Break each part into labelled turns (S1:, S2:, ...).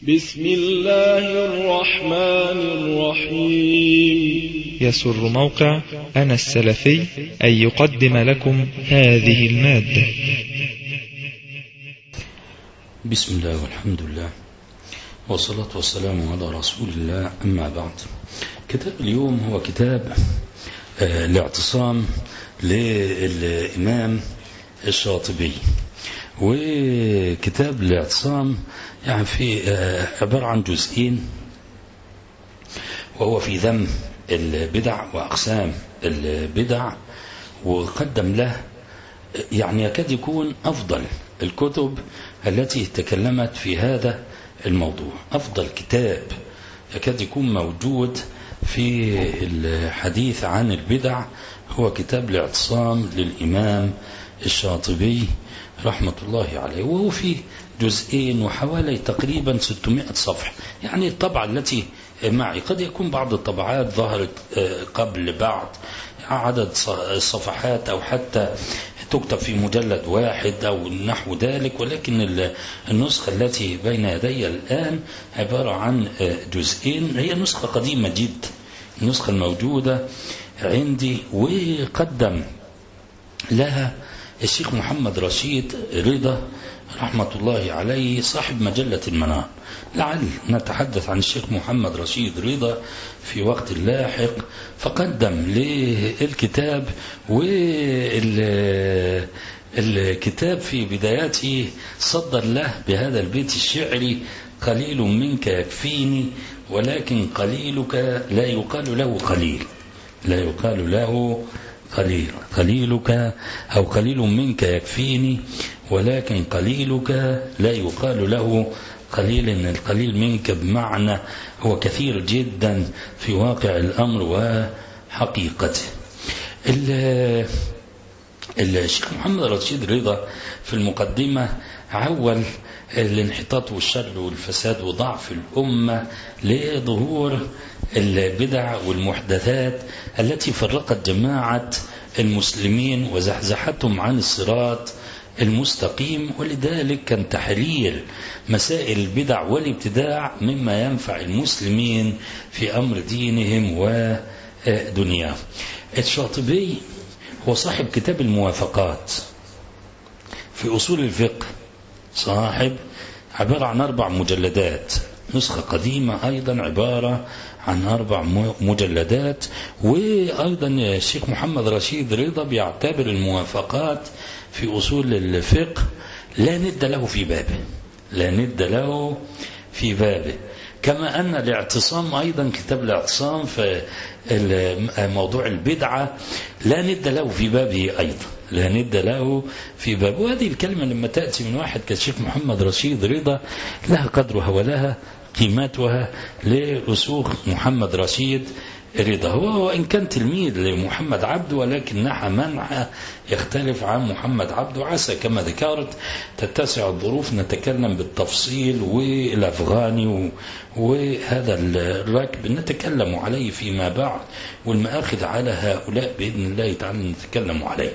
S1: بسم الله الرحمن الرحيم.
S2: يسر موقع أنا السلفي أن يقدم لكم هذه المادة.
S3: بسم الله والحمد لله والصلاة والسلام على رسول الله، أما بعد. كتاب اليوم هو كتاب الاعتصام للإمام الشاطبي. وكتاب الاعتصام يعني في عبارة عن جزئين، وهو في ذم البدع وأقسام البدع، وقدم له يعني يكاد يكون أفضل الكتب التي تكلمت في هذا الموضوع. أفضل كتاب يكاد يكون موجود في الحديث عن البدع هو كتاب الاعتصام للإمام الشاطبي رحمة الله عليه، وهو في جزئين وحوالي تقريبا 600 صفحة. يعني الطبعة التي معي قد يكون بعض الطبعات ظهرت قبل بعض عدد الصفحات، أو حتى تكتب في مجلد واحد أو نحو ذلك، ولكن النسخة التي بين يدي الآن عبارة عن جزئين. هي نسخة قديمة جدا، النسخة الموجودة عندي، وقدم لها الشيخ محمد رشيد رضا رحمة الله عليه صاحب مجلة المنار. لعل نتحدث عن الشيخ محمد رشيد رضا في وقت لاحق، فقدم للكتاب، والكتاب في بداياته صدر له بهذا البيت الشعري: قليل منك يكفيني ولكن قليلك لا يقال له قليل، لا يقال له قليلك أو قليل منك يكفيني ولكن قليلك لا يقال له قليل. إن القليل منك بمعنى هو كثير جدا في واقع الأمر وحقيقته. الشيخ محمد رشيد رضا في المقدمة عول الانحطاط والشر والفساد وضعف الأمة لظهور البدع والمحدثات التي فرقت جماعة المسلمين وزحزحتهم عن الصراط المستقيم، ولذلك كان تحرير مسائل البدع والابتداع مما ينفع المسلمين في أمر دينهم ودنياهم. الشاطبي هو صاحب كتاب الموافقات في أصول الفقه، صاحب عبارة عن 4 مجلدات، نسخة قديمة أيضا عبارة عن 4 مجلدات. وأيضا الشيخ محمد رشيد رضا بيعتبر الموافقات في أصول الفقه لا ند له في بابه، لا ند له في بابه، كما أن الاعتصام أيضا كتاب الاعتصام في موضوع البدعة لا ند له في بابه أيضا، لا ند له في بابه. وهذه الكلمة لما تأتي من واحد كالشيخ محمد رشيد رضا لها قدرها ولها قيمتها لرسوخ محمد رشيد رضا. هو وإن كان تلميذ لمحمد عبده، ولكن نحى منحى يختلف عن محمد عبده. عسى كما ذكرت تتسع الظروف نتكلم بالتفصيل، والأفغاني وهذا الركب نتكلم عليه فيما بعد، والمآخذ على هؤلاء بإذن الله تعالى نتكلم عليه.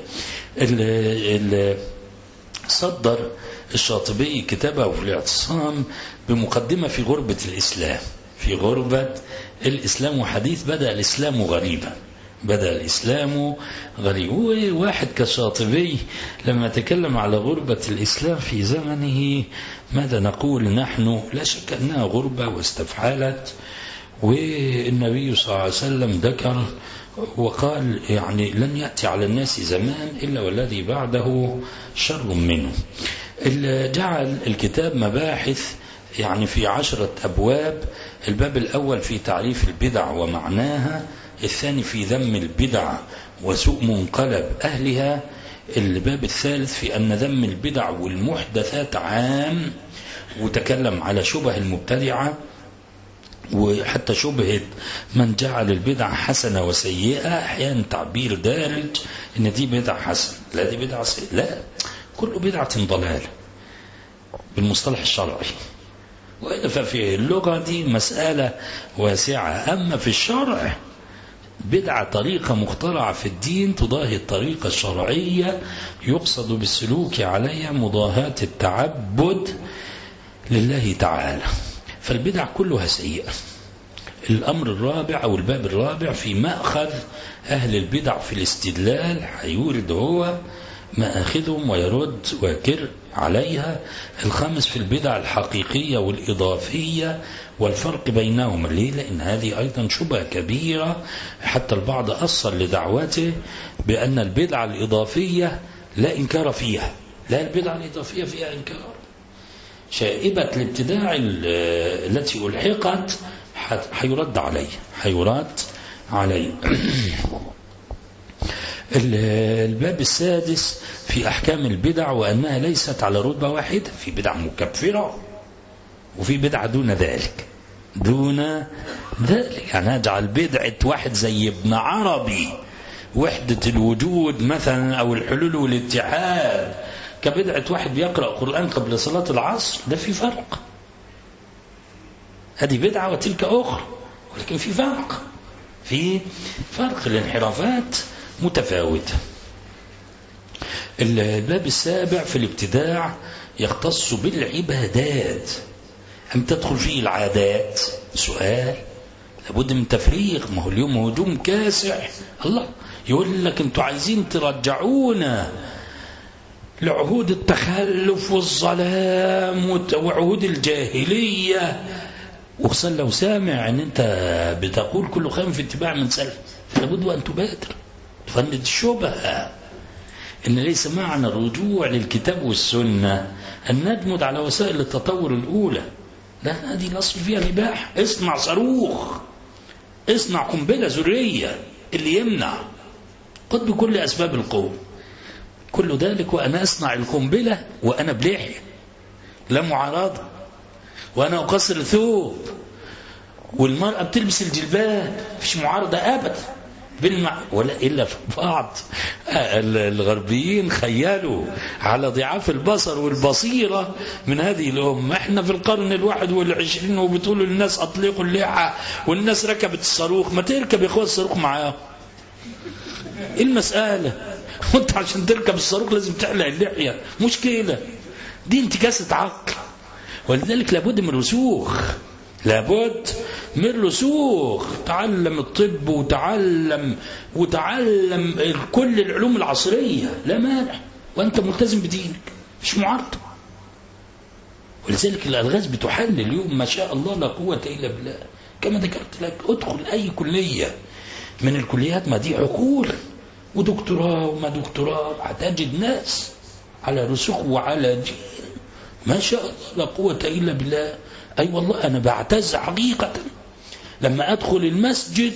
S3: صدر الشاطبي كتابه في الاعتصام بمقدمة في غربة الإسلام، في غربة الإسلام وحديث بدأ الإسلام غريبا، بدأ الإسلام غريب. وواحد كالشاطبي لما تكلم على غربة الإسلام في زمنه ماذا نقول نحن؟ لا شك أنها غربة واستفحالت، والنبي صلى الله عليه وسلم ذكر وقال يعني لن يأتي على الناس زمان إلا والذي بعده شر منه. جعل الكتاب مباحث يعني في 10 أبواب. الباب الأول في تعريف البدع ومعناها، الثاني في ذم البدع وسوء منقلب أهلها، الباب الثالث في أن ذم البدع والمحدثات عام، وتكلم على شبه المبتدعة وحتى شبهة من جعل البدع حسنة وسيئة. أحيانا تعبير دارج إن دي بدعة حسنة، لا دي بدعة سيئة، لا، كل بدعة ضلالة بالمصطلح الشرعي. ففي اللغة دي مسألة واسعة. أما في الشرع بدعة طريقة مخترعة في الدين تضاهي الطريقة الشرعية، يقصد بالسلوك عليها مضاهاة التعبد لله تعالى. فالبدع كلها سيئة. الأمر الرابع أو الباب الرابع في مأخذ أهل البدع في الاستدلال، هيورد هو مآخذهم ويرد ويكر عليها. الخامس في البدع الحقيقية والإضافية والفرق بينهما. ليه؟ لأن هذه أيضا شبهة كبيرة، حتى البعض أصل لدعوته بأن البدع الإضافية لا إنكار فيها. لا، البدع الإضافية فيها إنكار. شائبة الابتداع التي ألحقت حيرد عليه. الباب السادس في أحكام البدع وأنها ليست على رتبة واحدة، في بدع مكفرة وفي بدع دون ذلك. يعني أجعل بدعة واحد زي ابن عربي وحدة الوجود مثلا أو الحلول والاتحاد كبدعة واحد بيقرأ قرآن قبل صلاة العصر، ده في فرق. هذه بدعة وتلك أخرى، ولكن في فرق الانحرافات متفاوتة. الباب السابع في الابتداع يختص بالعبادات. أم تدخل فيه العادات؟ سؤال، لابد من تفريق. ما هو اليوم هجوم كاسح، الله يقول لك انتوا عايزين ترجعونا لعهود التخلف والظلام وعهود الجاهلية. وخصوصا لو سامع ان انت بتقول كل خير في اتباع من سلف، فلابد وان تبادر تفند الشبهة ان ليس معنى الرجوع للكتاب والسنة ان ندمد على وسائل التطور الاولى. لا، هذه الاصل فيها الاباحة. اصنع صاروخ، اصنع قنبلة ذرية اللي يمنع، قد بكل اسباب القوة. كل ذلك وانا اصنع القنبلة وانا بلحية لا معارضة، وانا اقصر الثوب، والمرأة بتلبس الجلباب، مفيش معارضة ابدا ولا إلا في بعض الغربيين خيالوا على ضعاف البصر والبصيرة من هذه الأمة. احنا في القرن 21 وبتقولوا للناس أطلقوا اللحى، والناس ركبت الصاروخ. ما تركب يا اخوة الصاروخ معاه، ايه المسألة؟ وانت عشان تركب الصاروخ لازم تحلق اللحية؟ مشكلة دي انتكاسة عقل. ولذلك لابد من رسوخ، لابد من رسوخ. تعلم الطب وتعلم كل العلوم العصرية، لا مانع، وأنت ملتزم بدينك، مش معارضة. ولذلك الألغاز بتحل اليوم ما شاء الله لا قوة إلا بالله. كما ذكرت لك، ادخل أي كلية من الكليات، ما دي عقول ودكتوراه وما دكتوراه، هتجد ناس على رسوخ وعلى دين ما شاء الله لا قوة إلا بالله. أي والله أنا بعتز حقيقة لما أدخل المسجد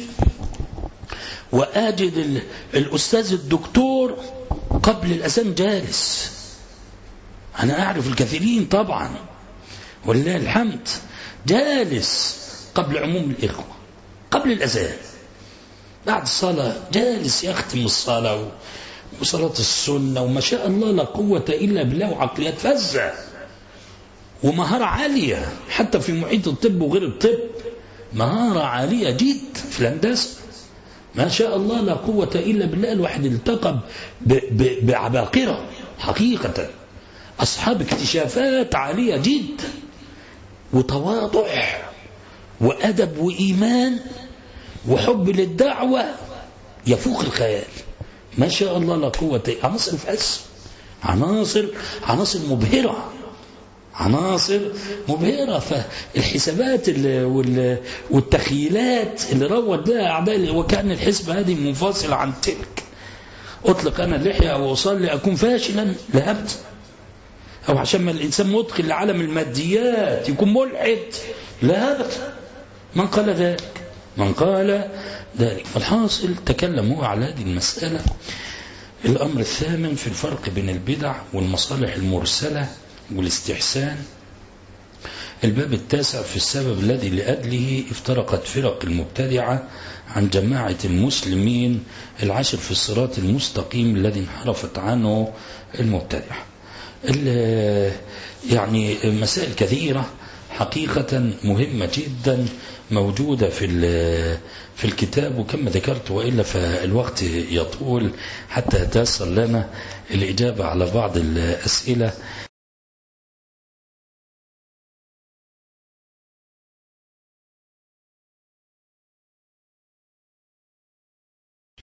S3: وأجد الأستاذ الدكتور قبل الأذان جالس. أنا أعرف الكثيرين طبعا ولله الحمد، جالس قبل عموم الإخوة، قبل الأذان، بعد الصلاة جالس يختم الصلاة وصلاة السنة، وما شاء الله لا قوة إلا بالله، وعقليات فزة ومهارة عالية حتى في محيط الطب وغير الطب، مهارة عالية جدا في الهندسة ما شاء الله لا قوة إلا بالله. الواحد التقى بعباقرة حقيقة، أصحاب اكتشافات عالية جدا، وتواضع وأدب وإيمان وحب للدعوة يفوق الخيال ما شاء الله لا قوة. عناصر فأس، عناصر مبهرة. فالحسابات والتخيلات اللي روت بها أعداء، وكأن الحسبة هذه منفصلة عن تلك. أطلق أنا اللحية وأصلي أكون فاشلا؟ لا أبدا. أو عشان ما الإنسان مدخل لعالم الماديات يكون ملحد؟ لا أبدا. من قال ذلك. فالحاصل تكلم هو على هذه المسألة. الأمر الثامن في الفرق بين البدع والمصالح المرسلة والاستحسان. الباب التاسع في السبب الذي لأجله افترقت فرق المبتدعة عن جماعة المسلمين. العاشر في الصراط المستقيم الذي انحرفت عنه المبتدعة. يعني مسائل كثيرة حقيقة مهمة جدا موجودة في الكتاب، وكما ذكرت وإلا فالوقت يطول حتى يتيسر لنا الإجابة على بعض الأسئلة.